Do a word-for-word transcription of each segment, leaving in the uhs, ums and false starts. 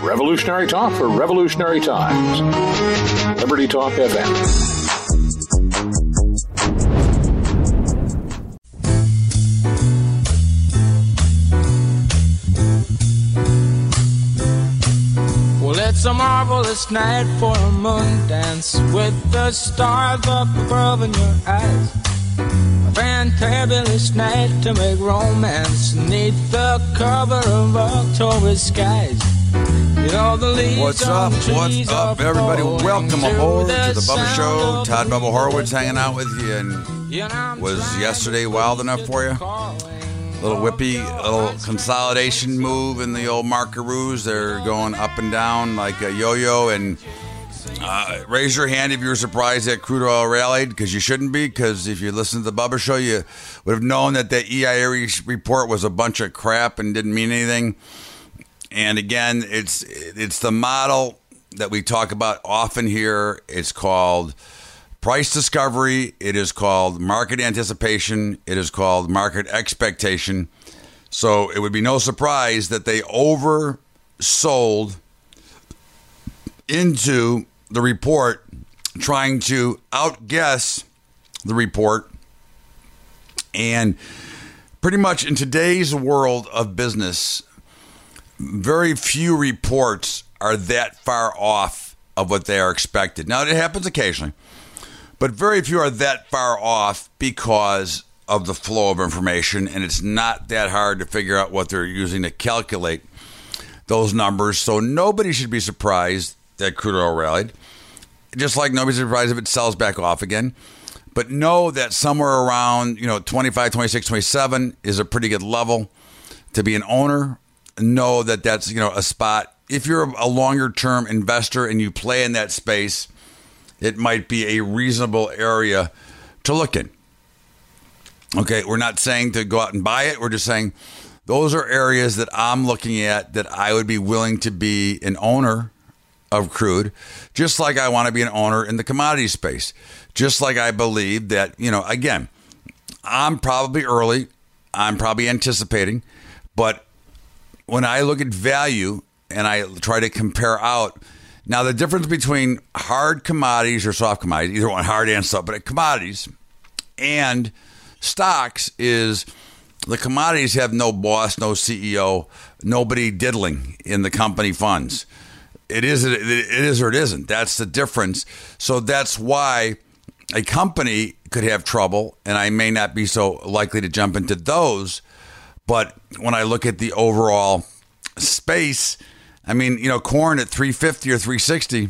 Revolutionary talk for revolutionary times. Liberty Talk F M. Well, it's a marvelous night for a moon dance with the stars up above in your eyes. A fantabulous night to make romance neath the cover of October skies. You know, the leaves What's up? What's up, everybody? Welcome aboard to the Bubba Show. Todd Bubba Horowitz hanging out with you. And was yesterday wild enough for you? Little whippy, little consolidation move in the old markaroos. They're going up and down like a yo-yo. And uh, raise your hand if you were surprised that crude oil rallied, because you shouldn't be, because if you listened to the Bubba Show, you would have known that the E I A report was a bunch of crap and didn't mean anything. And again, it's it's the model that we talk about often here. It's called price discovery. It is called market anticipation. It is called market expectation. So it would be no surprise that they oversold into the report, trying to outguess the report. And pretty much in today's world of business, very few reports are that far off of what they are expected. Now, it happens occasionally, but very few are that far off because of the flow of information, and it's not that hard to figure out what they're using to calculate those numbers. So nobody should be surprised that crude oil rallied, just like nobody's surprised if it sells back off again. But know that somewhere around, you know, twenty-five, twenty-six, twenty-seven is a pretty good level to be an owner. Know that that's, you know, a spot. If you're a longer term investor and you play in that space, it might be a reasonable area to look in. Okay, we're not saying to go out and buy it. We're just saying those are areas that I'm looking at that I would be willing to be an owner of crude, just like I want to be an owner in the commodity space. Just like I believe that, you know, again, I'm probably early. I'm probably anticipating, but when I look at value and I try to compare out, now the difference between hard commodities or soft commodities, either one, hard and soft, but commodities and stocks is the commodities have no boss, no C E O, nobody diddling in the company funds. It is, it is or it isn't. That's the difference. So that's why a company could have trouble, and I may not be so likely to jump into those. But when I look at the overall space, I mean, you know, corn at three fifty or three sixty,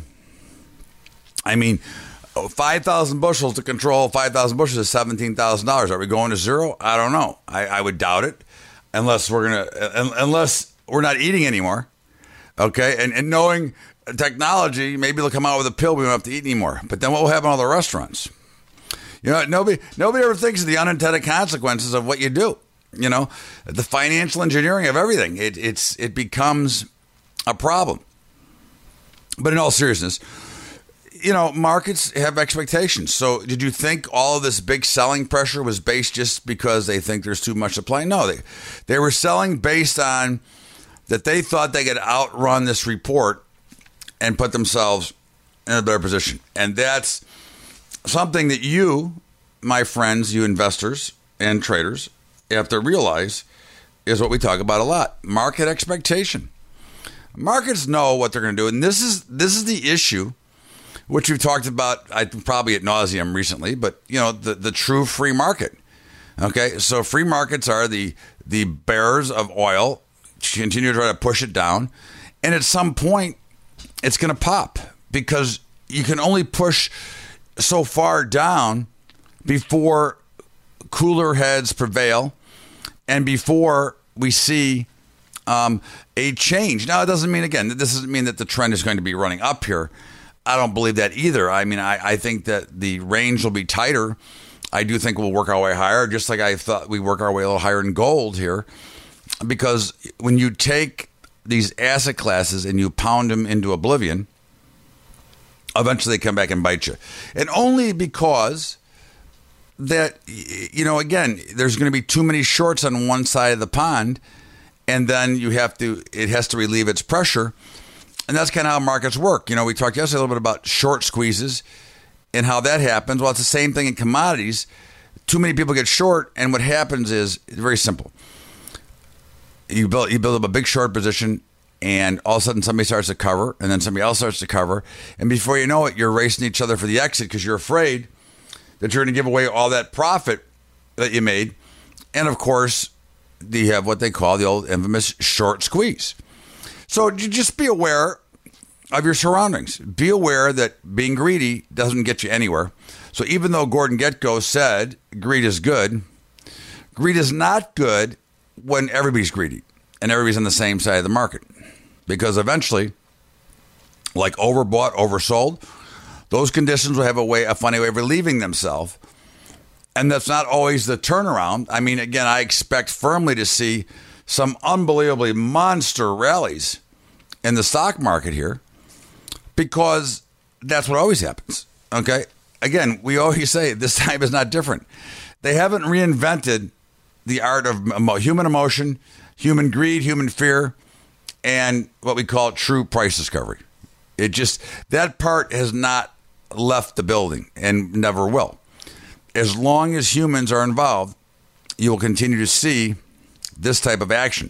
I mean, five thousand bushels to control five thousand bushels is seventeen thousand dollars. Are we going to zero? I don't know. I, I would doubt it unless we're going to, unless we're not eating anymore. Okay. And, and knowing technology, maybe they'll come out with a pill. We don't have to eat anymore. But then what will happen in all the restaurants? You know, nobody, nobody ever thinks of the unintended consequences of what you do. You know, the financial engineering of everything, it, it's it becomes a problem. But in all seriousness, you know, markets have expectations. So did you think all of this big selling pressure was based just because they think there's too much supply? No, they, they were selling based on that they thought they could outrun this report and put themselves in a better position. And that's something that you, my friends, you investors and traders, have to realize is what we talk about a lot. Market expectation. Markets know what they're going to do. And this is this is the issue, which we've talked about I probably ad nauseum recently, but you know, the, the true free market. Okay, so free markets are the the bearers of oil, continue to try to push it down. And at some point, it's going to pop because you can only push so far down before cooler heads prevail and before we see um, a change. Now, it doesn't mean, again, this doesn't mean that the trend is going to be running up here. I don't believe that either. I mean, I, I think that the range will be tighter. I do think we'll work our way higher, just like I thought we work our way a little higher in gold here. Because when you take these asset classes and you pound them into oblivion, eventually they come back and bite you. And only because that, you know, again, there's going to be too many shorts on one side of the pond, and then you have to, it has to relieve its pressure. And that's kind of how markets work. You know, we talked yesterday a little bit about short squeezes and how that happens. Well, it's the same thing in commodities. Too many people get short, and what happens is it's very simple. You build you build up a big short position, and all of a sudden somebody starts to cover, and then somebody else starts to cover, and before you know it, you're racing each other for the exit because you're afraid that you're going to give away all that profit that you made. And of course, you have what they call the old infamous short squeeze. So you just be aware of your surroundings. Be aware that being greedy doesn't get you anywhere. So even though Gordon Gekko said greed is good, greed is not good when everybody's greedy and everybody's on the same side of the market. Because eventually, like overbought, oversold, those conditions will have a way, a funny way of relieving themselves. And that's not always the turnaround. I mean, again, I expect firmly to see some unbelievably monster rallies in the stock market here because that's what always happens. Okay. Again, we always say this time is not different. They haven't reinvented the art of human emotion, human greed, human fear, and what we call true price discovery. It just, that part has not left the building and never will. As long as humans are involved, you will continue to see this type of action.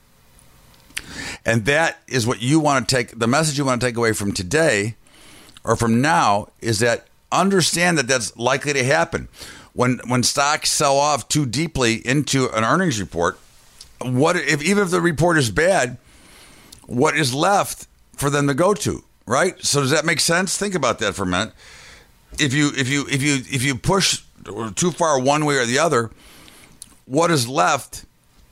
And that is what you want to take, the message you want to take away from today or from now is that understand that that's likely to happen. When when stocks sell off too deeply into an earnings report, what if even if the report is bad, what is left for them to go to, right? So does that make sense? Think about that for a minute. If you if you if you if you push too far one way or the other, what is left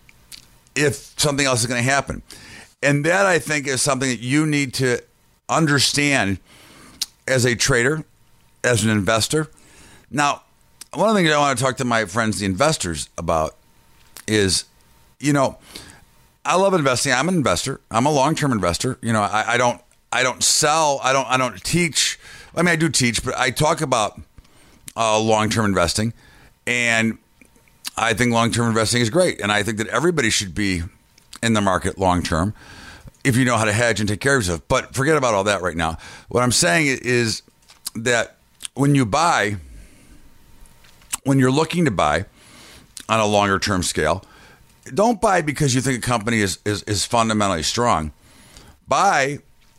if something else is going to happen? And that, I think, is something that you need to understand as a trader, as an investor. Now, one of the things I want to talk to my friends, the investors, about is, you know, I love investing. I'm an investor. I'm a long-term investor. You know, I, I don't, I don't sell. I don't, I don't teach. I mean, I do teach, but I talk about uh, long-term investing, and I think long-term investing is great. And I think that everybody should be in the market long-term if you know how to hedge and take care of yourself. But forget about all that right now. What I'm saying is that when you buy, when you're looking to buy on a longer term scale, don't buy because you think a company is, is, is fundamentally strong. Buy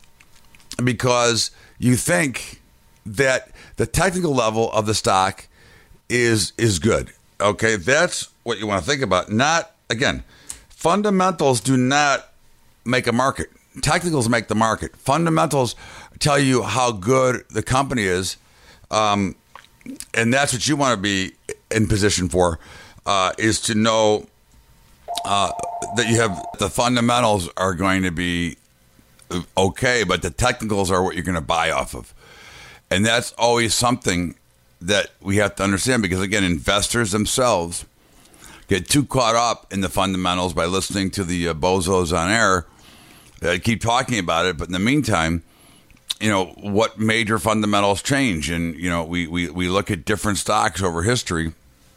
because you think that the technical level of the stock is is good. Okay, that's what you want to think about. Not, again, fundamentals do not make a market. Technicals make the market. Fundamentals tell you how good the company is. Um, and that's what you want to be in position for, uh, is to know uh, that you have the fundamentals are going to be okay, but the technicals are what you're going to buy off of. And that's always something that we have to understand because, again, investors themselves get too caught up in the fundamentals by listening to the uh, bozos on air that keep talking about it. But in the meantime, you know, what major fundamentals change? And, you know, we, we, we look at different stocks over history,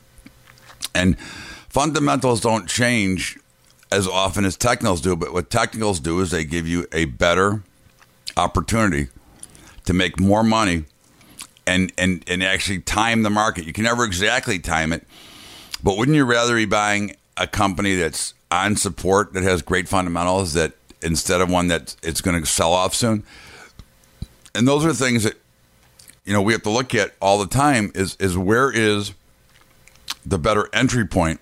and fundamentals don't change as often as technicals do. But what technicals do is they give you a better opportunity to make more money and, and, and actually time the market. You can never exactly time it, but wouldn't you rather be buying a company that's on support, that has great fundamentals, that instead of one that it's going to sell off soon? And those are things that, you know, we have to look at all the time is, is where is the better entry point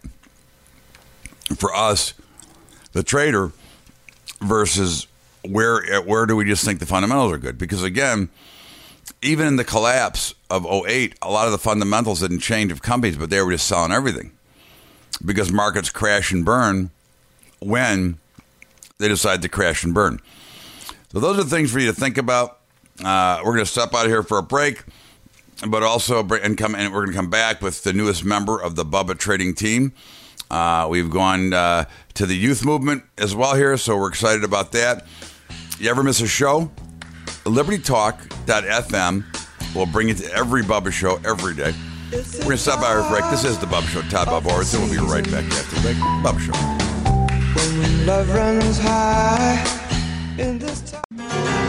for us, the trader, versus where where do we just think the fundamentals are good? Because, again, even in the collapse of oh eight, a lot of the fundamentals didn't change of companies, but they were just selling everything because markets crash and burn when they decide to crash and burn. So those are things for you to think about. Uh, we're going to step out of here for a break, but also and come and we're going to come back with the newest member of the Bubba Trading team. Uh, we've gone uh, to the youth movement as well here, so we're excited about that. You ever miss a show? liberty talk dot f m will bring you to every Bubba show every day. We're going to stop by our break. This is the Bubba Show. Todd Bubba Orson. We'll be right back after the break. Bubba Show. When love runs high in this time.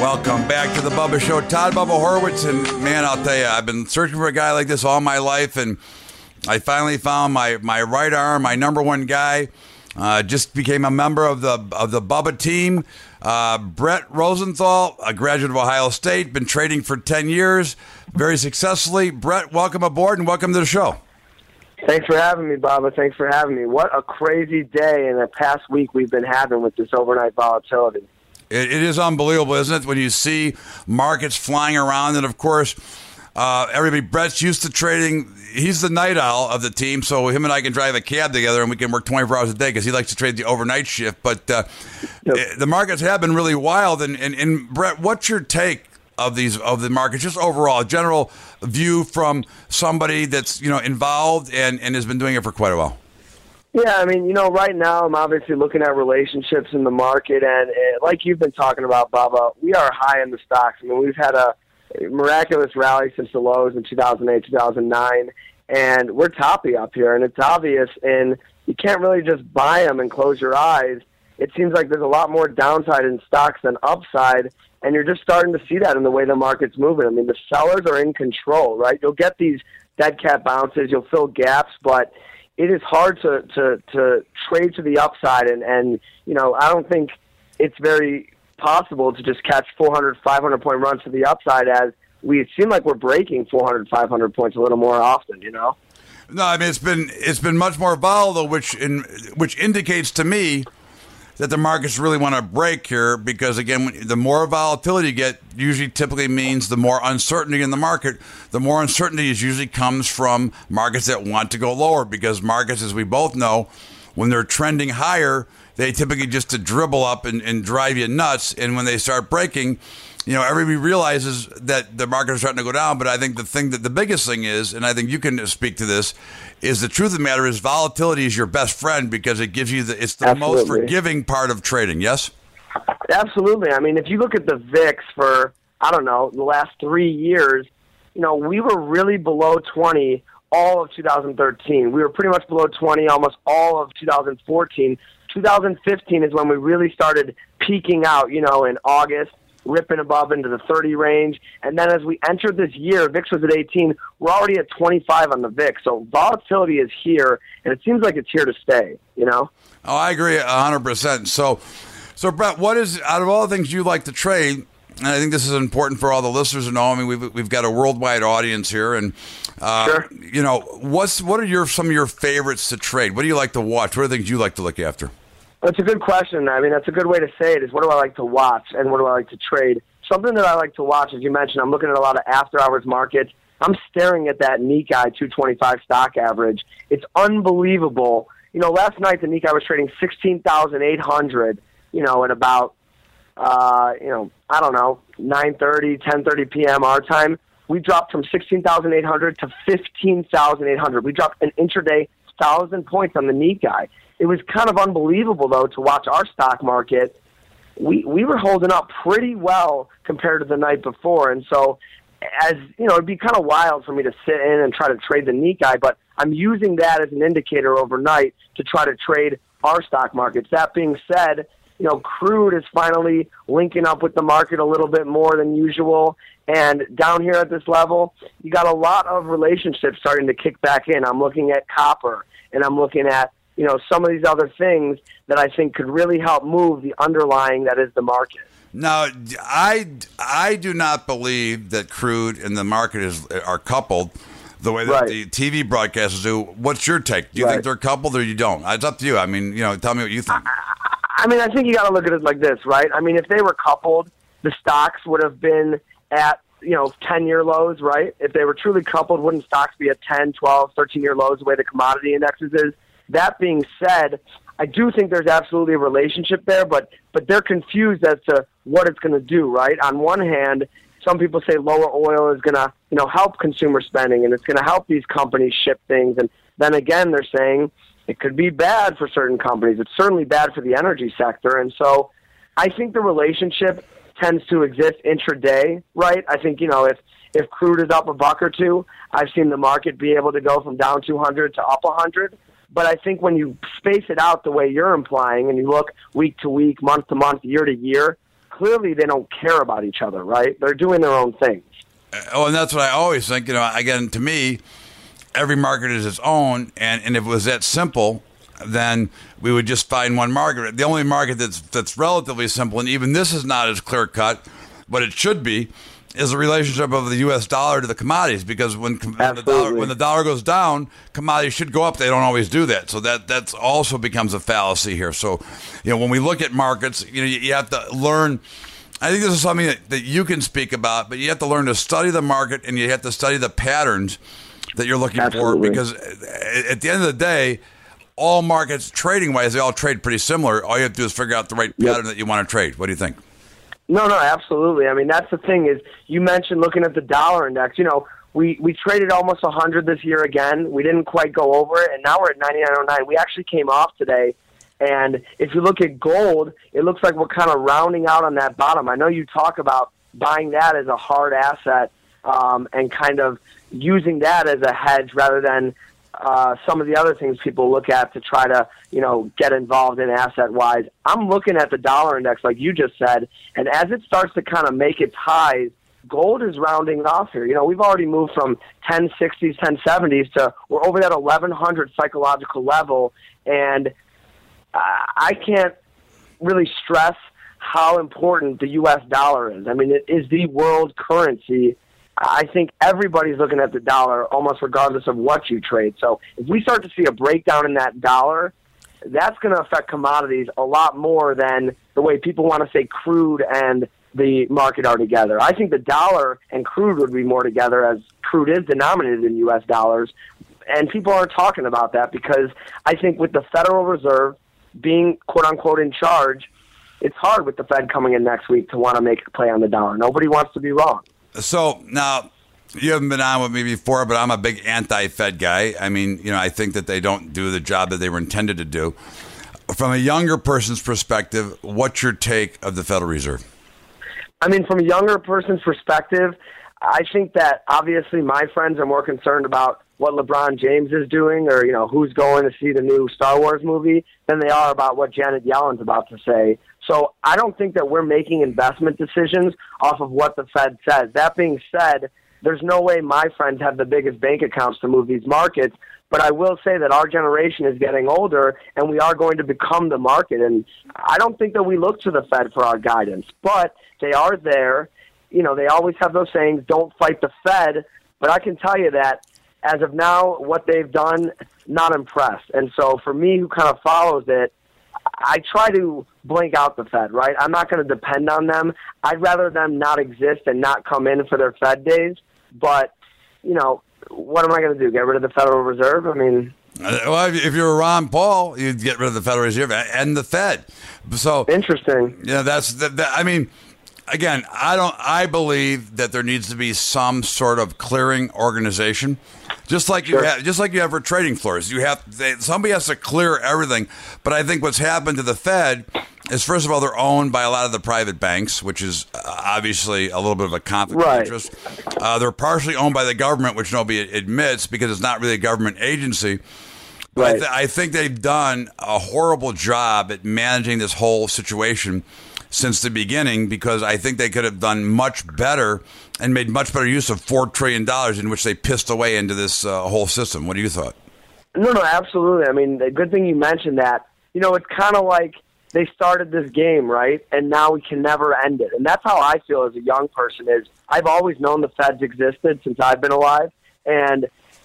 Welcome back to the Bubba Show. Todd Bubba Horwitz, and man, I'll tell you, I've been searching for a guy like this all my life, and I finally found my, my right arm, my number one guy. Uh, just became a member of the of the Bubba team. Uh, Brett Rosenthal, a graduate of Ohio State, been trading for ten years, very successfully. Brett, welcome aboard and welcome to the show. Thanks for having me, Bubba. Thanks for having me. What a crazy day in the past week we've been having with this overnight volatility. It, it is unbelievable, isn't it, when you see markets flying around, and of course, uh, everybody, Brett's used to trading. He's the night owl of the team, so him and I can drive a cab together and we can work twenty-four hours a day because he likes to trade the overnight shift. But uh, yep. it, the markets have been really wild. And, and, and Brett, what's your take of these of the markets, just overall, general view from somebody that's, you know, involved and, and has been doing it for quite a while? Yeah, I mean, you know, right now I'm obviously looking at relationships in the market, and uh, like you've been talking about, Bubba, we are high in the stocks. I mean, we've had a miraculous rally since the lows in two thousand eight, two thousand nine, and we're toppy up here, and it's obvious, and you can't really just buy them and close your eyes. It seems like there's a lot more downside in stocks than upside, and you're just starting to see that in the way the market's moving. I mean, the sellers are in control, right? You'll get these dead cat bounces, you'll fill gaps, but it is hard to, to, to trade to the upside, and, and, you know, I don't think it's very possible to just catch four hundred, five hundred point runs to the upside, as we seem like we're breaking four hundred, five hundred points a little more often, you know? No, I mean, it's been it's been much more volatile, which in, which indicates to me that the markets really want to break here because, again, the more volatility you get usually typically means the more uncertainty in the market. The more uncertainty is usually comes from markets that want to go lower because markets, as we both know, when they're trending higher, they typically just to dribble up and, and drive you nuts. And when they start breaking, you know, everybody realizes that the market is starting to go down. But I think the thing that the biggest thing is, and I think you can speak to this, is the truth of the matter is volatility is your best friend because it gives you the, it's the Absolutely. most forgiving part of trading. Yes? Absolutely. I mean, if you look at the V I X for, I don't know, the last three years, you know, we were really below twenty all of two thousand thirteen. We were pretty much below twenty almost all of two thousand fourteen. two thousand fifteen is when we really started peaking out, you know, in August, ripping above into the thirty range. And then as we entered this year, V I X was at eighteen. We're already at twenty-five on the V I X. So volatility is here, and it seems like it's here to stay, you know? Oh, I agree one hundred percent. So, so Brett, what is, out of all the things you like to trade, and I think this is important for all the listeners to know, I mean, we've, we've got a worldwide audience here, and, uh, Sure. you know, what's what are your some of your favorites to trade? What do you like to watch? What are the things you like to look after? That's a good question. I mean, that's a good way to say it is what do I like to watch and what do I like to trade? Something that I like to watch, as you mentioned, I'm looking at a lot of after-hours markets. I'm staring at that Nikkei two twenty-five stock average. It's unbelievable. You know, last night the Nikkei was trading sixteen thousand eight hundred, you know, at about, uh, you know, I don't know, nine thirty, ten thirty p.m. our time. We dropped from sixteen thousand eight hundred to fifteen thousand eight hundred. We dropped an intraday one thousand points on the Nikkei. It was kind of unbelievable, though, to watch our stock market. We we were holding up pretty well compared to the night before. And so, as you know, it'd be kind of wild for me to sit in and try to trade the Nikkei, but I'm using that as an indicator overnight to try to trade our stock markets. That being said, you know, crude is finally linking up with the market a little bit more than usual. And down here at this level, you got a lot of relationships starting to kick back in. I'm looking at copper, and I'm looking at, you know, some of these other things that I think could really help move the underlying that is the market. Now, I, I do not believe that crude and the market is are coupled the way that Right. the T V broadcasters do. What's your take? Do you Right. think they're coupled or you don't? It's up to you. I mean, you know, tell me what you think. I mean, I think you got to look at it like this, right? I mean, if they were coupled, the stocks would have been at, you know, ten-year lows, right? If they were truly coupled, wouldn't stocks be at ten, twelve, thirteen-year lows the way the commodity indexes is? That being said, I do think there's absolutely a relationship there, but but they're confused as to what it's going to do, right? On one hand, some people say lower oil is going to, you know, help consumer spending and it's going to help these companies ship things. And then again, they're saying it could be bad for certain companies. It's certainly bad for the energy sector. And so I think the relationship tends to exist intraday, right? I think, you know, if, if crude is up a buck or two, I've seen the market be able to go from down two hundred to up one hundred. But I think when you space it out the way you're implying and you look week to week, month to month, year to year, clearly they don't care about each other, right? They're doing their own thing. Oh, and that's what I always think. You know, again, to me, every market is its own, and, and if it was that simple, then we would just find one market. The only market that's that's relatively simple, and even this is not as clear cut, but it should be, is the relationship of the U S dollar to the commodities. Because when, when the dollar when the dollar goes down, commodities should go up. They don't always do that, so that that's also becomes a fallacy here. So, you know, when we look at markets, you know, you, you have to learn. I think this is something that, that you can speak about, but you have to learn to study the market, and you have to study the patterns that you're looking Absolutely. for, because at the end of the day, all markets trading-wise, they all trade pretty similar. All you have to do is figure out the right pattern yep. that you want to trade. What do you think? No, no, absolutely. I mean, that's the thing is you mentioned looking at the dollar index. You know, we, we traded almost one hundred this year again. We didn't quite go over it, and now we're at ninety-nine oh nine. We actually came off today. And if you look at gold, it looks like we're kind of rounding out on that bottom. I know you talk about buying that as a hard asset um, and kind of using that as a hedge rather than uh, some of the other things people look at to try to, you know, get involved in asset-wise. I'm looking at the dollar index, like you just said, and as it starts to kind of make its highs, gold is rounding off here. You know, we've already moved from ten sixties, ten seventies to we're over that eleven hundred psychological level, and I can't really stress how important the U S dollar is. I mean, it is the world currency. I think everybody's looking at the dollar almost regardless of what you trade. So if we start to see a breakdown in that dollar, that's going to affect commodities a lot more than the way people want to say crude and the market are together. I think the dollar and crude would be more together, as crude is denominated in U S dollars. And people aren't talking about that because I think with the Federal Reserve being quote-unquote in charge, it's hard with the Fed coming in next week to want to make a play on the dollar. Nobody wants to be wrong. So now, you haven't been on with me before, but I'm a big anti-Fed guy. I mean, you know, I think that they don't do the job that they were intended to do. From a younger person's perspective, what's your take of the Federal Reserve? I mean, from a younger person's perspective, I think that obviously my friends are more concerned about what LeBron James is doing or, you know, who's going to see the new Star Wars movie than they are about what Janet Yellen's about to say. So I don't think that we're making investment decisions off of what the Fed says. That being said, there's no way my friends have the biggest bank accounts to move these markets, but I will say that our generation is getting older and we are going to become the market. And I don't think that we look to the Fed for our guidance, but they are there. You know, they always have those sayings, don't fight the Fed, but I can tell you that as of now, what they've done, not impressed. And so for me, who kind of follows it, I try to blank out the Fed, right? I'm not going to depend on them. I'd rather them not exist and not come in for their Fed days. But, you know, what am I going to do, get rid of the Federal Reserve? I mean... Well, if you were Ron Paul, you'd get rid of the Federal Reserve and the Fed. So interesting. Yeah, that's... That, that, I mean... Again, I don't. I believe that there needs to be some sort of clearing organization, just like sure. you have, just like you have for trading floors. You have they, somebody has to clear everything. But I think what's happened to the Fed is, first of all, they're owned by a lot of the private banks, which is uh, obviously a little bit of a conflict right. of interest. Uh, they're partially owned by the government, which nobody admits because it's not really a government agency. But right. I, th- I think they've done a horrible job at managing this whole situation since the beginning, because I think they could have done much better and made much better use of four trillion dollars in which they pissed away into this uh, whole system. What do you thought? No, no, absolutely. I mean, the good thing you mentioned that. You know, it's kind of like they started this game, right? And now we can never end it. And that's how I feel as a young person is I've always known the Feds existed since I've been alive. And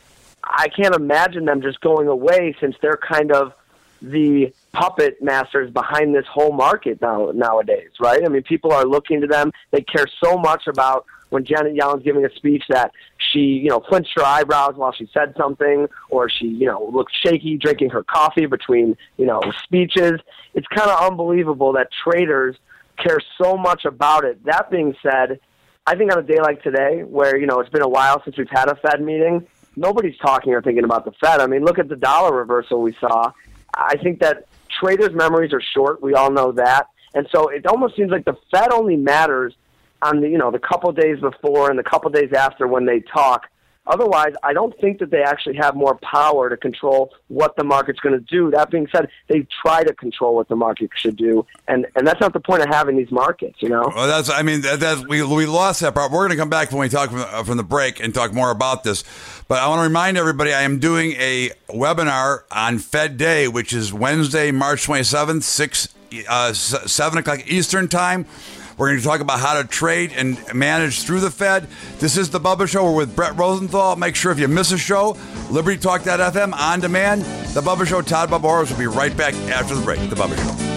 I can't imagine them just going away since they're kind of the puppet masters behind this whole market now nowadays, right? I mean, people are looking to them. They care so much about when Janet Yellen's giving a speech that she, you know, flinched her eyebrows while she said something, or she, you know, looked shaky drinking her coffee between, you know, speeches. It's kind of unbelievable that traders care so much about it. That being said, I think on a day like today, where, you know, it's been a while since we've had a Fed meeting, nobody's talking or thinking about the Fed. I mean, look at the dollar reversal we saw. I think that traders' memories are short. We all know that. And so it almost seems like the Fed only matters on the, you know, the couple days before and the couple days after when they talk. Otherwise, I don't think that they actually have more power to control what the market's going to do. That being said, they try to control what the market should do, and and that's not the point of having these markets, you know? Well, that's, I mean, that, that's, we, we lost that part. We're going to come back when we talk from the, from the break and talk more about this. But I want to remind everybody I am doing a webinar on Fed Day, which is Wednesday, March twenty-seventh, six, uh, seven o'clock Eastern Time. We're going to talk about how to trade and manage through the Fed. This is The Bubba Show. We're with Brett Rosenthal. Make sure if you miss a show, Liberty Talk dot F M on demand. The Bubba Show, Todd Bubba Horowitz will be right back after the break. The Bubba Show.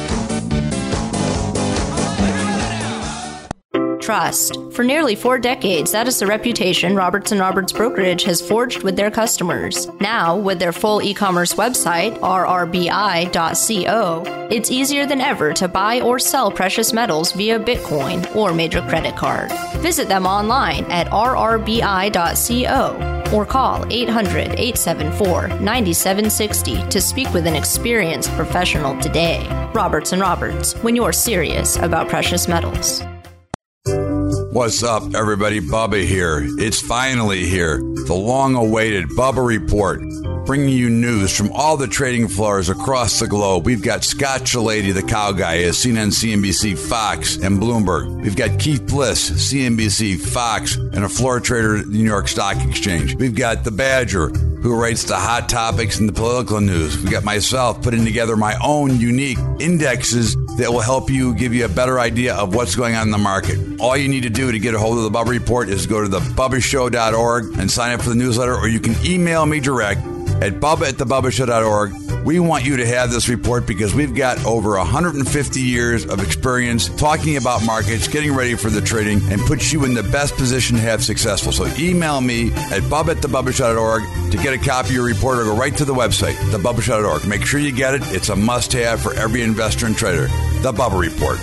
Trust. For nearly four decades, that is the reputation Roberts and Roberts Brokerage has forged with their customers. Now, with their full e-commerce website, R R B I dot co, it's easier than ever to buy or sell precious metals via Bitcoin or major credit card. Visit them online at R R B I dot co or call eight hundred, eight seven four, nine seven six zero to speak with an experienced professional today. Roberts and Roberts, when you're serious about precious metals. What's up, everybody? Bubba here. It's finally here. The long-awaited Bubba Report, bringing you news from all the trading floors across the globe. We've got Scott Chilady, the cow guy, at C N N, C N B C, Fox, and Bloomberg. We've got Keith Bliss, C N B C, Fox, and a floor trader at the New York Stock Exchange. We've got the Badger, who writes the hot topics and the political news. We've got myself putting together my own unique indexes that will help you, give you a better idea of what's going on in the market. All you need to do to get a hold of the Bubba Report is go to the bubba show dot org and sign up for the newsletter, or you can email me direct at bubba at the bubba show dot org. We want you to have this report because we've got over one hundred fifty years of experience talking about markets, getting ready for the trading, and puts you in the best position to have successful. So email me at bubba at the bubba show dot org to get a copy of your report, or go right to the website, the bubba show dot org. Make sure you get it. It's a must-have for every investor and trader. The Bubba Report.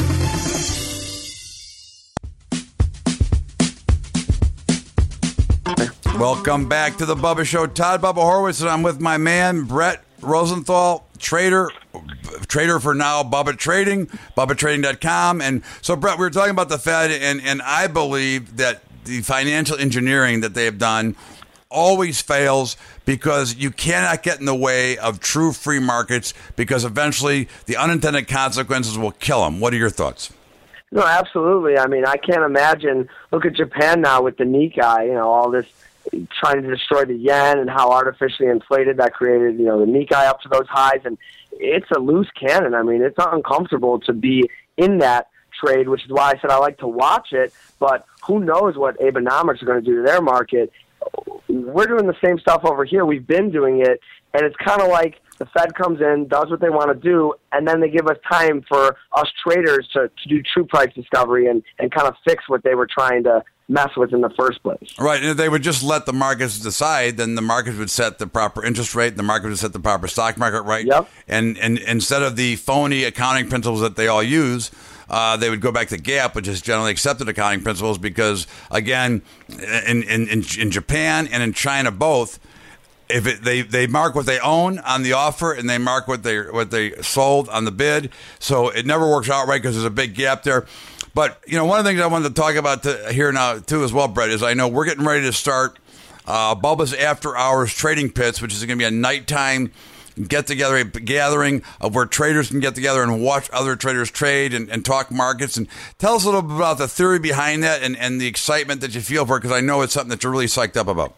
Welcome back to the Bubba Show. Todd Bubba Horowitz, and I'm with my man, Brett Rosenthal, trader, trader for now, Bubba Trading, bubba trading dot com. And so, Brett, we were talking about the Fed, and, and I believe that the financial engineering that they have done always fails because you cannot get in the way of true free markets, because eventually the unintended consequences will kill them. What are your thoughts? No, absolutely. I mean, I can't imagine. Look at Japan now with the Nikkei, you know, all this trying to destroy the yen and how artificially inflated that created, you know, the Nikkei up to those highs. And it's a loose cannon. I mean, it's uncomfortable to be in that trade, which is why I said I like to watch it. But who knows what Abenomics are going to do to their market. We're doing the same stuff over here. We've been doing it. And it's kind of like the Fed comes in, does what they want to do, and then they give us time for us traders to, to do true price discovery and, and kind of fix what they were trying to mess with in the first place. Right, and if they would just let the markets decide, then the markets would set the proper interest rate, the market would set the proper stock market rate. Yep. And, and instead of the phony accounting principles that they all use, Uh, they would go back to GAAP, which is generally accepted accounting principles, because, again, in in, in, in Japan and in China both, if it, they, they mark what they own on the offer and they mark what they what they sold on the bid, so it never works out right because there's a big gap there. But, you know, one of the things I wanted to talk about to, here now, too, as well, Brett, is I know we're getting ready to start uh, Bubba's After Hours Trading Pits, which is going to be a nighttime get-together, a gathering of where traders can get together and watch other traders trade and, and talk markets. And tell us a little bit about the theory behind that and, and the excitement that you feel for it, because I know it's something that you're really psyched up about.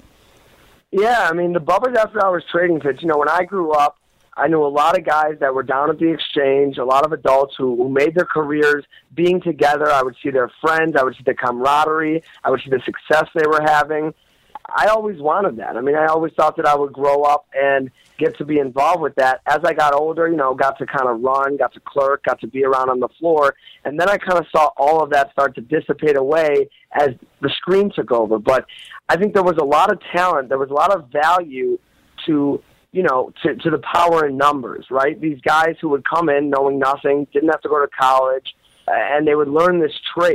Yeah, I mean, the Bubba's After Hours Trading Pits, you know, when I grew up, I knew a lot of guys that were down at the exchange, a lot of adults who, who made their careers being together. I would see their friends. I would see the camaraderie. I would see the success they were having. I always wanted that. I mean, I always thought that I would grow up and get to be involved with that. As I got older, you know, got to kind of run, got to clerk, got to be around on the floor, and then I kind of saw all of that start to dissipate away as the screen took over. But I think there was a lot of talent, there was a lot of value to, you know, to, to the power in numbers, right? These guys who would come in knowing nothing, didn't have to go to college, and they would learn this trade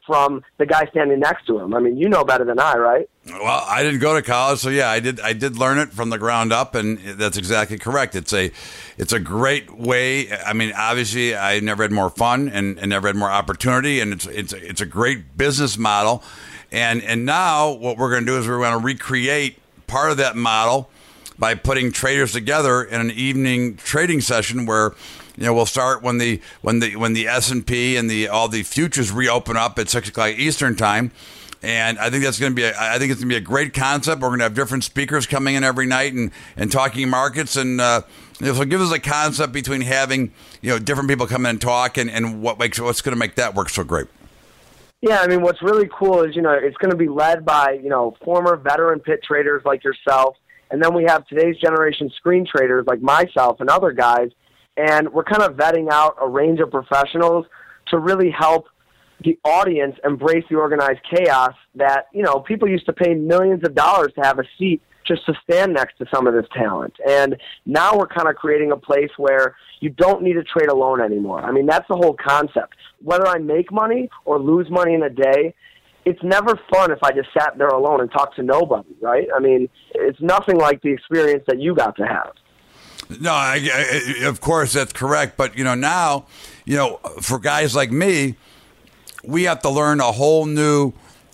from the guy standing next to him. I mean, you know better than I, right? Well, I didn't go to college, so yeah, I did. I did learn it from the ground up, and that's exactly correct. It's a, it's a great way. I mean, obviously, I never had more fun and, and never had more opportunity, and it's it's it's a great business model. And and now what we're going to do is we're going to recreate part of that model by putting traders together in an evening trading session where, you know, we'll start when the when the when the S and P and the all the futures reopen up at six o'clock Eastern time. And I think that's going to be a, I think it's going to be a great concept. We're going to have different speakers coming in every night and, and talking markets. And uh, you know, so give us a concept between having, you know, different people come in and talk and, and what makes what's going to make that work so great. Yeah, I mean, what's really cool is, you know, it's going to be led by, you know, former veteran pit traders like yourself. And then we have today's generation screen traders like myself and other guys. And we're kind of vetting out a range of professionals to really help the audience embrace the organized chaos that, you know, people used to pay millions of dollars to have a seat just to stand next to some of this talent. And now we're kind of creating a place where you don't need to trade alone anymore. I mean, that's the whole concept. Whether I make money or lose money in a day, it's never fun if I just sat there alone and talked to nobody, right? I mean, it's nothing like the experience that you got to have. No, I, I, of course, that's correct. But, you know, now, you know, for guys like me, we have to learn a whole new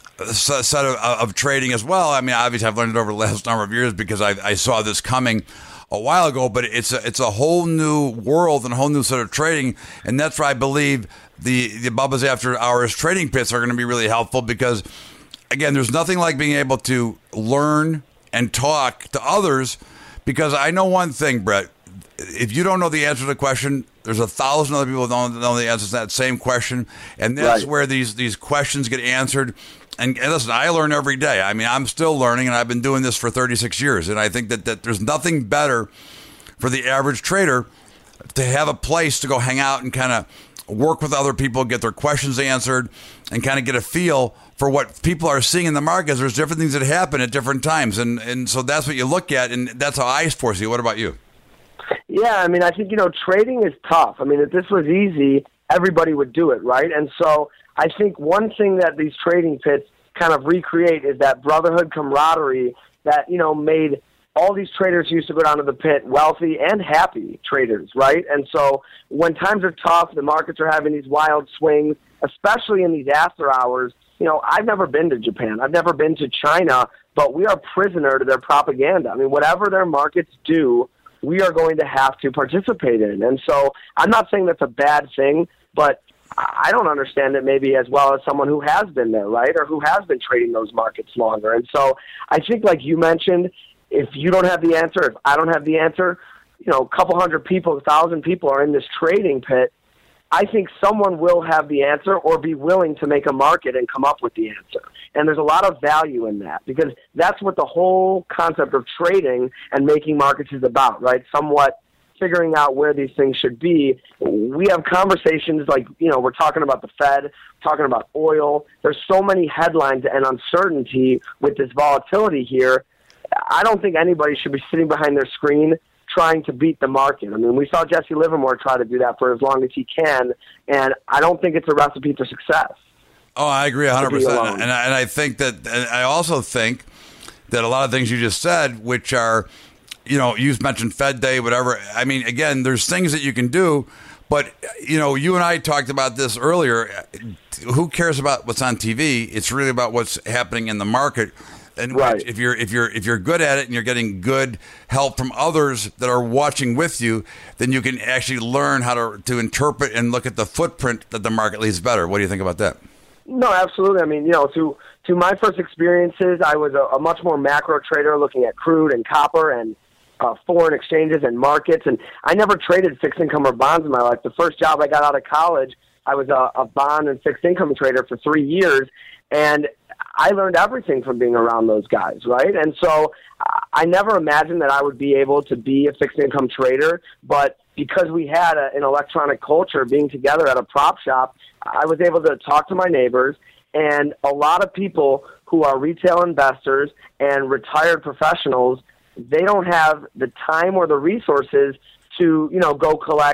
set of, of trading as well. I mean, obviously, I've learned it over the last number of years because I, I saw this coming a while ago. But it's a, it's a whole new world and a whole new set of trading. And that's where I believe the, the Bubba's After Hours trading pits are going to be really helpful because, again, there's nothing like being able to learn and talk to others. Because I know one thing, Brett, if you don't know the answer to the question, there's a thousand other people who don't know the answer to that same question. And that's right. where these, these questions get answered. And, and listen, I learn every day. I mean, I'm still learning, and I've been doing this for thirty-six years. And I think that, that there's nothing better for the average trader to have a place to go hang out and kind of work with other people, get their questions answered, and kind of get a feel for what people are seeing in the markets. There's different things that happen at different times. And, and so that's what you look at, and that's how I foresee it. What about you? Yeah, I mean, I think, you know, trading is tough. I mean, if this was easy, everybody would do it, right? And so I think one thing that these trading pits kind of recreate is that brotherhood camaraderie that, you know, made all these traders who used to go down to the pit wealthy and happy traders, right? And so when times are tough, the markets are having these wild swings, especially in these after hours. You know, I've never been to Japan. I've never been to China, but we are prisoner to their propaganda. I mean, whatever their markets do, we are going to have to participate in. And so I'm not saying that's a bad thing, but I don't understand it maybe as well as someone who has been there, right, or who has been trading those markets longer. And so I think, like you mentioned, if you don't have the answer, if I don't have the answer, you know, a couple hundred people, a thousand people are in this trading pit, I think someone will have the answer or be willing to make a market and come up with the answer. And there's a lot of value in that because that's what the whole concept of trading and making markets is about, right? Somewhat figuring out where these things should be. We have conversations like, you know, we're talking about the Fed, talking about oil. There's so many headlines and uncertainty with this volatility here. I don't think anybody should be sitting behind their screen trying to beat the market. I mean, we saw Jesse Livermore try to do that for as long as he can, and I don't think it's a recipe for success. Oh, I agree one hundred percent. And I, and I think that, and I also think that a lot of things you just said, which are, you know, you mentioned Fed Day, whatever. I mean, again, there's things that you can do, but, you know, you and I talked about this earlier. Who cares about what's on T V? It's really about what's happening in the market. And right. if you're if you're if you're good at it and you're getting good help from others that are watching with you, then you can actually learn how to to interpret and look at the footprint that the market leaves better. What do you think about that? No, absolutely. I mean, you know, to to my first experiences, I was a, a much more macro trader looking at crude and copper and uh, foreign exchanges and markets. And I never traded fixed income or bonds in my life. The first job I got out of college, I was a, a bond and fixed income trader for three years. And I learned everything from being around those guys, right? And so I never imagined that I would be able to be a fixed income trader, but because we had a, an electronic culture being together at a prop shop, I was able to talk to my neighbors, and a lot of people who are retail investors and retired professionals, they don't have the time or the resources to, you know, go collect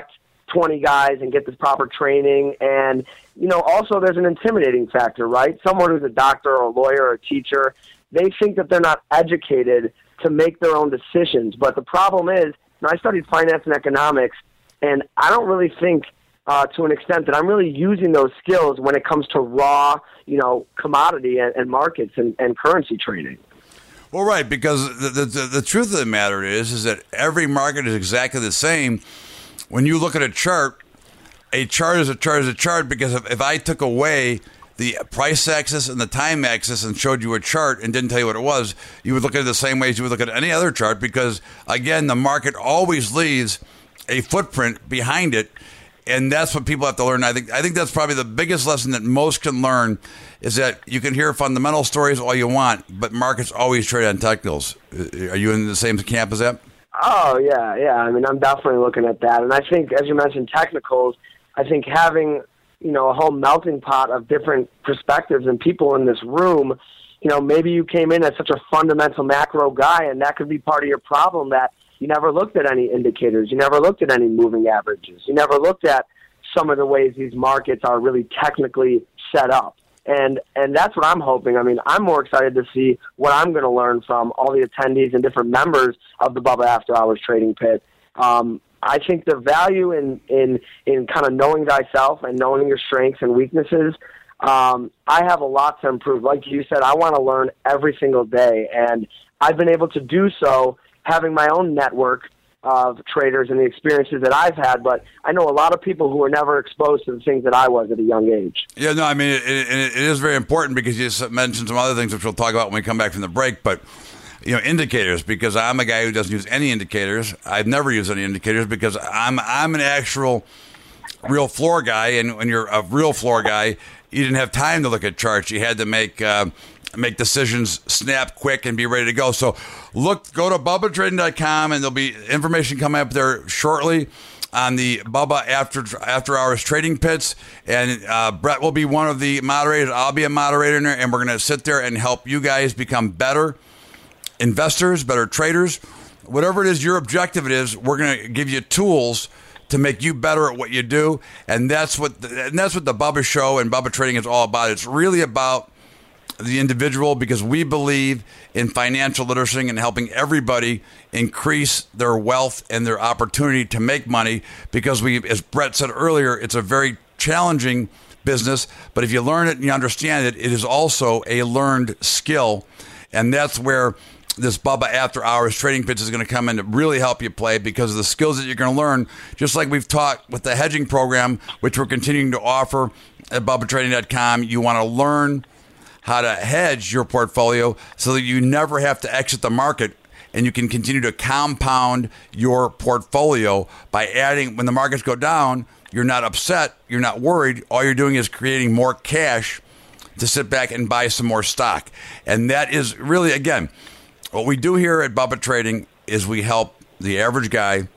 twenty guys and get this proper training. And, you know, also there's an intimidating factor, right? Someone who's a doctor or a lawyer or a teacher, they think that they're not educated to make their own decisions. But the problem is, you know, I studied finance and economics, and I don't really think uh, to an extent that I'm really using those skills when it comes to raw, you know, commodity and, and markets and, and currency trading. Well, right, because the, the the truth of the matter is, is that every market is exactly the same. When you look at a chart, a chart is a chart is a chart because if, if I took away the price axis and the time axis and showed you a chart and didn't tell you what it was, you would look at it the same way as you would look at any other chart because, again, the market always leaves a footprint behind it, and that's what people have to learn. I think I think that's probably the biggest lesson that most can learn is that you can hear fundamental stories all you want, but markets always trade on technicals. Are you in the same camp as that? Oh, yeah, yeah. I mean, I'm definitely looking at that. And I think, as you mentioned, technicals, I think having, you know, a whole melting pot of different perspectives and people in this room, you know, maybe you came in as such a fundamental macro guy, and that could be part of your problem that you never looked at any indicators. You never looked at any moving averages. You never looked at some of the ways these markets are really technically set up. And and that's what I'm hoping. I mean, I'm more excited to see what I'm going to learn from all the attendees and different members of the Bubba After Hours Trading Pit. Um, I think the value in, in, in kind of knowing thyself and knowing your strengths and weaknesses, um, I have a lot to improve. Like you said, I want to learn every single day. And I've been able to do so having my own network of traders and the experiences that I've had, but I know a lot of people who were never exposed to the things that I was at a young age. Yeah, no, I mean, it, it, it is very important because you mentioned some other things which we'll talk about when we come back from the break, but, you know, indicators, because I'm a guy who doesn't use any indicators. I've never used any indicators because I'm I'm an actual real floor guy, and when you're a real floor guy, you didn't have time to look at charts. You had to make... Uh, make decisions snap quick and be ready to go. So look, go to Bubba Trading dot com and there'll be information coming up there shortly on the Bubba After After Hours Trading Pits. And uh, Brett will be one of the moderators. I'll be a moderator in there, and we're going to sit there and help you guys become better investors, better traders. Whatever it is your objective it is, we're going to give you tools to make you better at what you do. And that's what the, and that's what the Bubba Show and Bubba Trading is all about. It's really about the individual, because we believe in financial literacy and helping everybody increase their wealth and their opportunity to make money, because we, as Brett said earlier, it's a very challenging business, but if you learn it and you understand it, it is also a learned skill. And that's where this Bubba After Hours Trading Pits is going to come in to really help you play, because of the skills that you're going to learn, just like we've taught with the hedging program, which we're continuing to offer at Bubba Trading dot com. You want to learn how to hedge your portfolio so that you never have to exit the market, and you can continue to compound your portfolio by adding. When the markets go down, you're not upset, you're not worried. All you're doing is creating more cash to sit back and buy some more stock. And that is really, again, what we do here at Bubba Trading is we help the average guy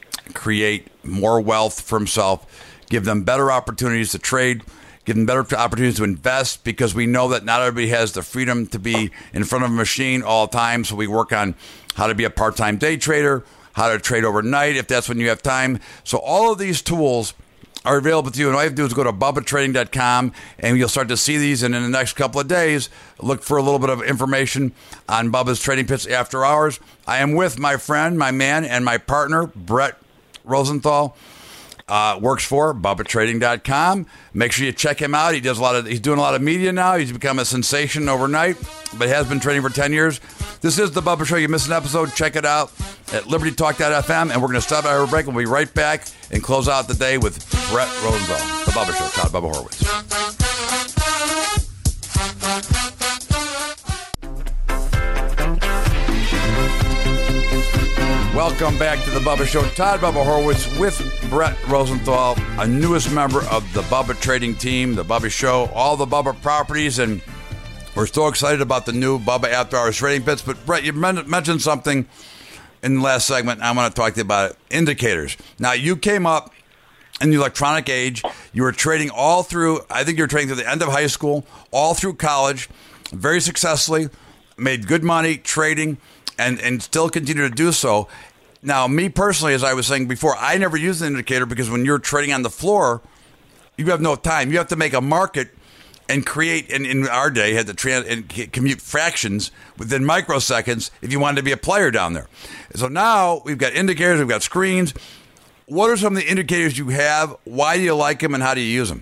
create more wealth for himself, give them better opportunities to trade, give them better opportunities to invest, because we know that not everybody has the freedom to be in front of a machine all the time. So we work on how to be a part-time day trader, how to trade overnight if that's when you have time. So all of these tools are available to you, and all you have to do is go to Bubba Trading dot com, and you'll start to see these. And in the next couple of days, look for a little bit of information on Bubba's Trading Pits After Hours. I am with my friend, my man, and my partner, Brett Rosenthal. Uh, works for Bubba Trading dot com. Make sure you check him out. He does a lot of. He's doing a lot of media now. He's become a sensation overnight, but he has been trading for ten years. This is the Bubba Show. You missed an episode, check it out at Liberty Talk dot F M, and we're going to stop at our break. We'll be right back and close out the day with Brett Rosenthal, the Bubba Show. Todd Bubba Horowitz. Welcome back to the Bubba Show. Todd Bubba Horowitz with Brett Rosenthal, a newest member of the Bubba Trading team, the Bubba Show, all the Bubba properties, and we're so excited about the new Bubba After Hours Trading Pits. But Brett, you mentioned something in the last segment. I want to talk to you about it. Indicators. Now, you came up in the electronic age. You were trading all through, I think you were trading through the end of high school, all through college, very successfully, made good money trading, and, and still continue to do so. Now, me personally, as I was saying before, I never use an indicator because when you're trading on the floor, you have no time. You have to make a market and create, and in our day, had to trans and commute fractions within microseconds if you wanted to be a player down there. So now we've got indicators, we've got screens. What are some of the indicators you have? Why do you like them, and how do you use them?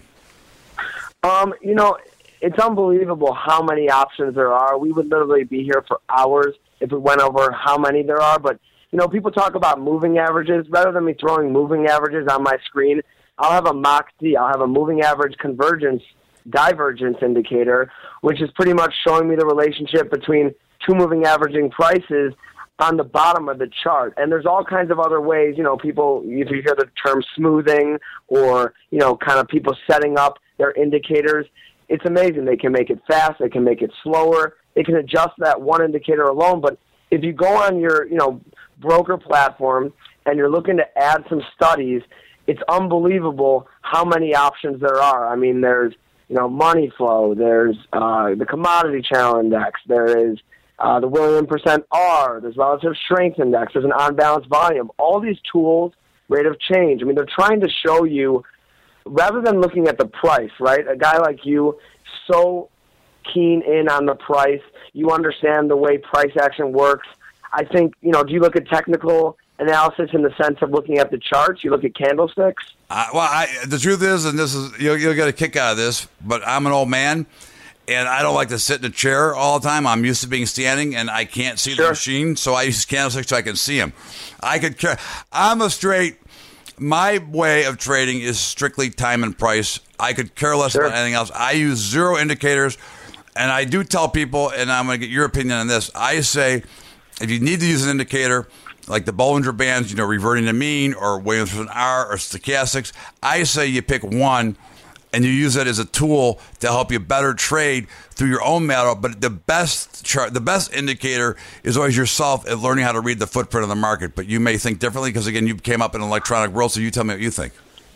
Um, you know, it's unbelievable how many options there are. We would literally be here for hours if we went over how many there are. But, you know, people talk about moving averages. Rather than me throwing moving averages on my screen, I'll have a M A C D. I'll have a moving average convergence divergence indicator, which is pretty much showing me the relationship between two moving averaging prices on the bottom of the chart. And there's all kinds of other ways, you know, people, if you hear the term smoothing or, you know, kind of people setting up their indicators, it's amazing. They can make it fast, they can make it slower, they can adjust that one indicator alone. But if you go on your, you know, broker platform and you're looking to add some studies, it's unbelievable how many options there are. I mean, there's, you know, money flow, there's uh, the commodity channel index, there is uh, the Williams percent R, there's relative strength index, there's an on-balance volume. All these tools, rate of change, I mean, they're trying to show you, rather than looking at the price, right? A guy like you, so keen in on the price, you understand the way price action works. I think, you know, do you look at technical analysis in the sense of looking at the charts? You look at candlesticks? Uh, well, I, the truth is, and this is, you'll, you'll get a kick out of this, but I'm an old man, and I don't like to sit in a chair all the time. I'm used to being standing, and I can't see sure. the machine, so I use candlesticks so I can see them. I could care. I'm a straight, my way of trading is strictly time and price. I could care less sure. about anything else. I use zero indicators, and I do tell people, and I'm going to get your opinion on this, I say, if you need to use an indicator, like the Bollinger Bands, you know, reverting to mean, or Williams percent R, or stochastics, I say you pick one and you use it as a tool to help you better trade through your own model. But the best chart, the best indicator is always yourself at learning how to read the footprint of the market. But you may think differently because, again, you came up in an electronic world, so you tell me what you think.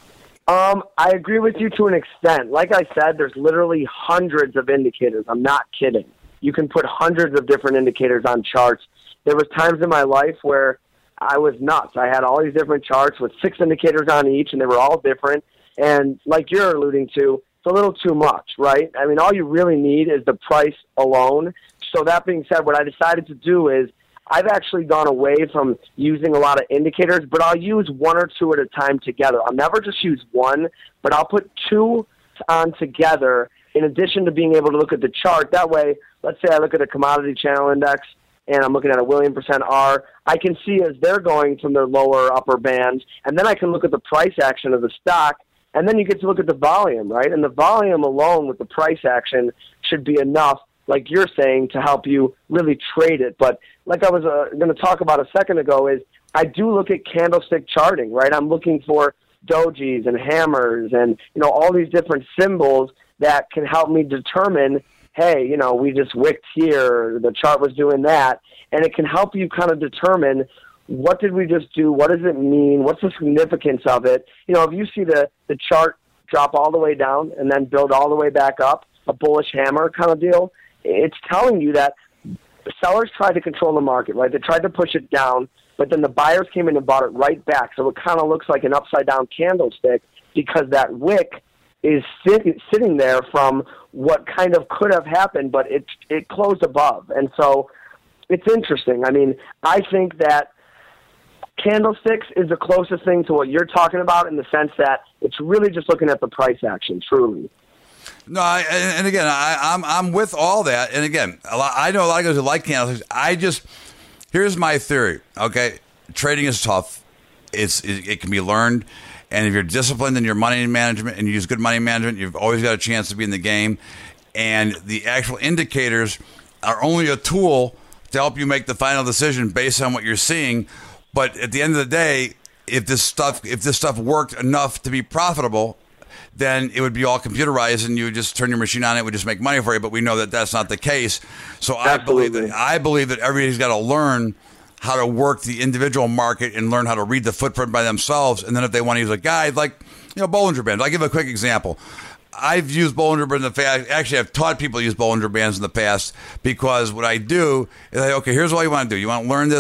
Um, I agree with you to an extent. Like I said, there's literally hundreds of indicators. I'm not kidding. You can put hundreds of different indicators on charts. There was times in my life where I was nuts. I had all these different charts with six indicators on each, and they were all different. And like you're alluding to, it's a little too much, right? I mean, all you really need is the price alone. So that being said, what I decided to do is I've actually gone away from using a lot of indicators, but I'll use one or two at a time together. I'll never just use one, but I'll put two on together in addition to being able to look at the chart. That way, let's say I look at a commodity channel index, and I'm looking at a Williams percent R, I can see as they're going from their lower upper bands, and then I can look at the price action of the stock, and then you get to look at the volume, right? And the volume alone with the price action should be enough, like you're saying, to help you really trade it. But like I was uh, going to talk about a second ago is I do look at candlestick charting, right? I'm looking for dojis and hammers and, you know, all these different symbols that can help me determine, hey, you know, we just wicked here, the chart was doing that, and it can help you kind of determine what did we just do, what does it mean, what's the significance of it. You know, if you see the, the chart drop all the way down and then build all the way back up, a bullish hammer kind of deal, it's telling you that sellers tried to control the market, right? They tried to push it down, but then the buyers came in and bought it right back. So it kind of looks like an upside-down candlestick because that wick is sit, sitting there from what kind of could have happened, but it it closed above. And so it's interesting. I mean, I think that candlesticks is the closest thing to what you're talking about in the sense that it's really just looking at the price action, truly. No, I, and, and again, I, I'm I'm with all that. And again, a lot, I know a lot of guys who like candlesticks. I just, here's my theory, okay? Trading is tough. It's It, it can be learned. And if you're disciplined in your money management and you use good money management, you've always got a chance to be in the game. And the actual indicators are only a tool to help you make the final decision based on what you're seeing. But at the end of the day, if this stuff if this stuff worked enough to be profitable, then it would be all computerized and you would just turn your machine on, it would just make money for you. But we know that that's not the case. So I believe that I believe that everybody's got to learn how to work the individual market and learn how to read the footprint by themselves. And then if they want to use a guide, like, you know, Bollinger Bands. I'll give a quick example. I've used Bollinger Bands in the past. Actually, I've taught people to use Bollinger Bands in the past because what I do is I, okay, here's what you want to do. You want to learn this?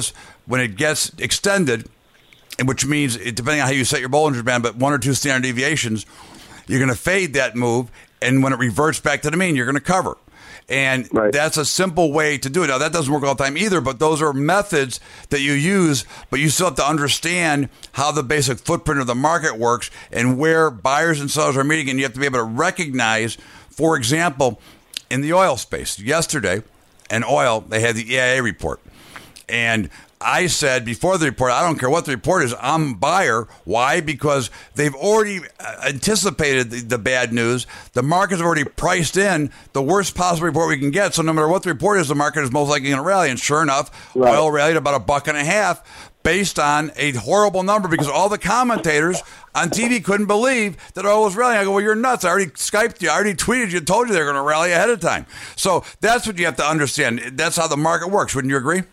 when it gets extended, and which means, it, depending on how you set your Bollinger Band, but one or two standard deviations, you're going to fade that move, and when it reverts back to the mean, you're going to cover. And right. that's a simple way to do it. Now, that doesn't work all the time either, but those are methods that you use, but you still have to understand how the basic footprint of the market works and where buyers and sellers are meeting, and you have to be able to recognize, for example, in the oil space. Yesterday, in oil, they had the E I A report, and I said before the report, I don't care what the report is, I'm a buyer. Why? Because they've already anticipated the, the bad news. The market's already priced in the worst possible report we can get. So no matter what the report is, the market is most likely going to rally. And sure enough, right. oil rallied about a buck and a half based on a horrible number because all the commentators on T V couldn't believe that oil was rallying. I go, well, you're nuts. I already Skyped you. I already tweeted you, told you they're going to rally ahead of time. So that's what you have to understand. That's how the market works. Wouldn't you agree?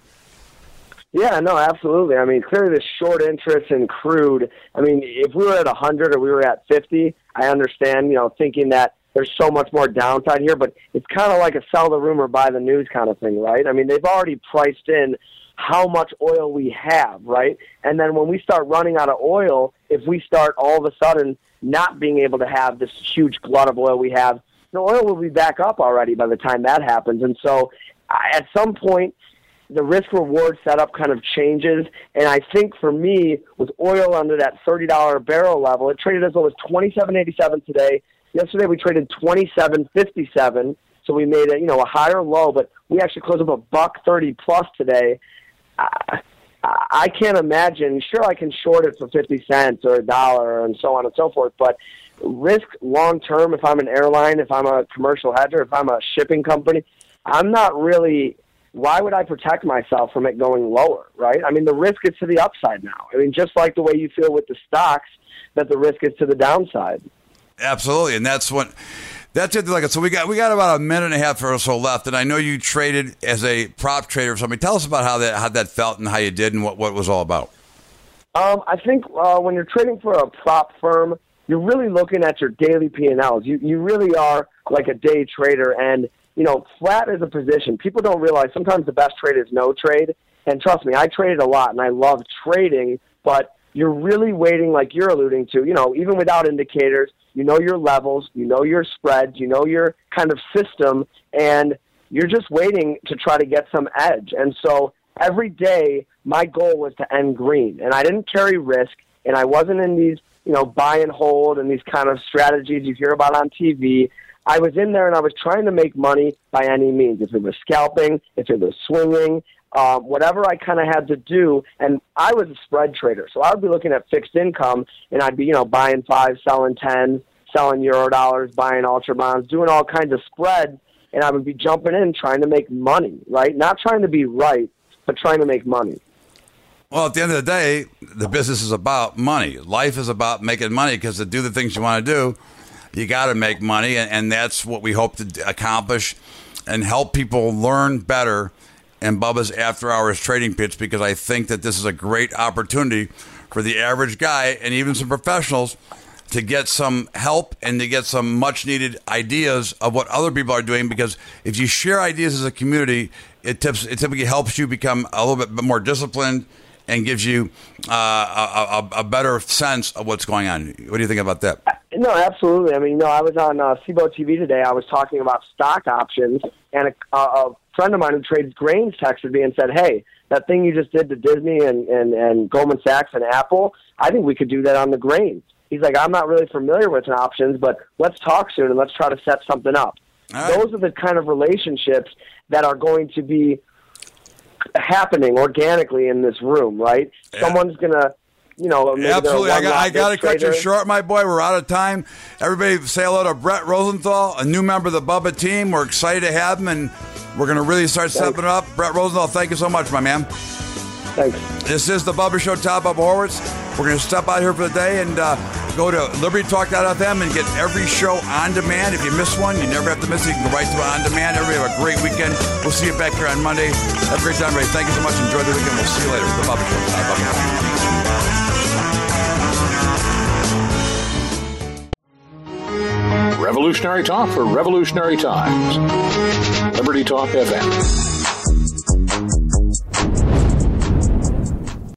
Yeah, no, absolutely. I mean, clearly the short interest in crude, I mean, if we were at one hundred or we were at fifty, I understand, you know, thinking that there's so much more downside here, but it's kind of like a sell the rumor, buy the news kind of thing, right? I mean, they've already priced in how much oil we have, right? And then when we start running out of oil, if we start all of a sudden not being able to have this huge glut of oil we have, the oil will be back up already by the time that happens. And so at some point, the risk-reward setup kind of changes, and I think for me, with oil under that thirty dollars a barrel level, it traded as low as twenty-seven eighty-seven today. Yesterday we traded twenty-seven fifty-seven, so we made a you know a higher low, but we actually closed up a buck thirty plus today. I, I can't imagine. Sure, I can short it for fifty cents or a dollar and so on and so forth, but risk long-term, if I'm an airline, if I'm a commercial hedger, if I'm a shipping company, I'm not really... Why would I protect myself from it going lower, right? I mean, the risk is to the upside now. I mean, just like the way you feel with the stocks, that the risk is to the downside. Absolutely, and that's what that's it. Like so, we got we got about a minute and a half or so left, and I know you traded as a prop trader or something. Tell us about how that how that felt and how you did, and what, what it was all about. Um, I think uh, when you're trading for a prop firm, you're really looking at your daily P and Ls. You you really are like a day trader, and you know, flat is a position. People don't realize sometimes the best trade is no trade. And trust me, I traded a lot, and I love trading, but you're really waiting, like you're alluding to, you know, even without indicators, you know your levels, you know your spreads, you know your kind of system, and you're just waiting to try to get some edge. And so every day, my goal was to end green, and I didn't carry risk, and I wasn't in these, you know, buy and hold and these kind of strategies you hear about on T V. I was in there and I was trying to make money by any means. If it was scalping, if it was swinging, um, whatever I kind of had to do. And I was a spread trader, so I would be looking at fixed income, and I'd be, you know, buying five, selling ten, selling euro dollars, buying ultra bonds, doing all kinds of spread, and I would be jumping in trying to make money, right? Not trying to be right, but trying to make money. Well, at the end of the day, the business is about money. Life is about making money because to do the things you want to do, you got to make money, and, and that's what we hope to accomplish and help people learn better in Bubba's After Hours Trading Pitch, because I think that this is a great opportunity for the average guy and even some professionals to get some help and to get some much-needed ideas of what other people are doing, because if you share ideas as a community, it, tips, it typically helps you become a little bit more disciplined and gives you uh, a, a, a better sense of what's going on. What do you think about that? No, absolutely. I mean, no, I was on uh, C B O T V today. I was talking about stock options, and a, a friend of mine who trades grains texted me and said, hey, that thing you just did to Disney and, and, and Goldman Sachs and Apple, I think we could do that on the grains. He's like, I'm not really familiar with options, but let's talk soon and let's try to set something up. Right. Those are the kind of relationships that are going to be happening organically in this room, right? Yeah. Someone's going to, you know, maybe absolutely. I got, I got to cut you short, my boy. We're out of time. Everybody say hello to Brett Rosenthal, a new member of the Bubba team. We're excited to have him, and we're going to really start Thanks. stepping it up. Brett Rosenthal, thank you so much, my man. Thanks. This is the Bubba Show, Top Bubba Horwitz. We're going to step out here for the day and uh, go to liberty talk dot f m and get every show on demand. If you miss one, you never have to miss it. You can go right to it on demand. Everybody have a great weekend. We'll see you back here on Monday. Have a great time, everybody. Thank you so much. Enjoy the weekend. We'll see you later. The Bubba Show, Top Bubba. Revolutionary talk for revolutionary times. Liberty Talk F M.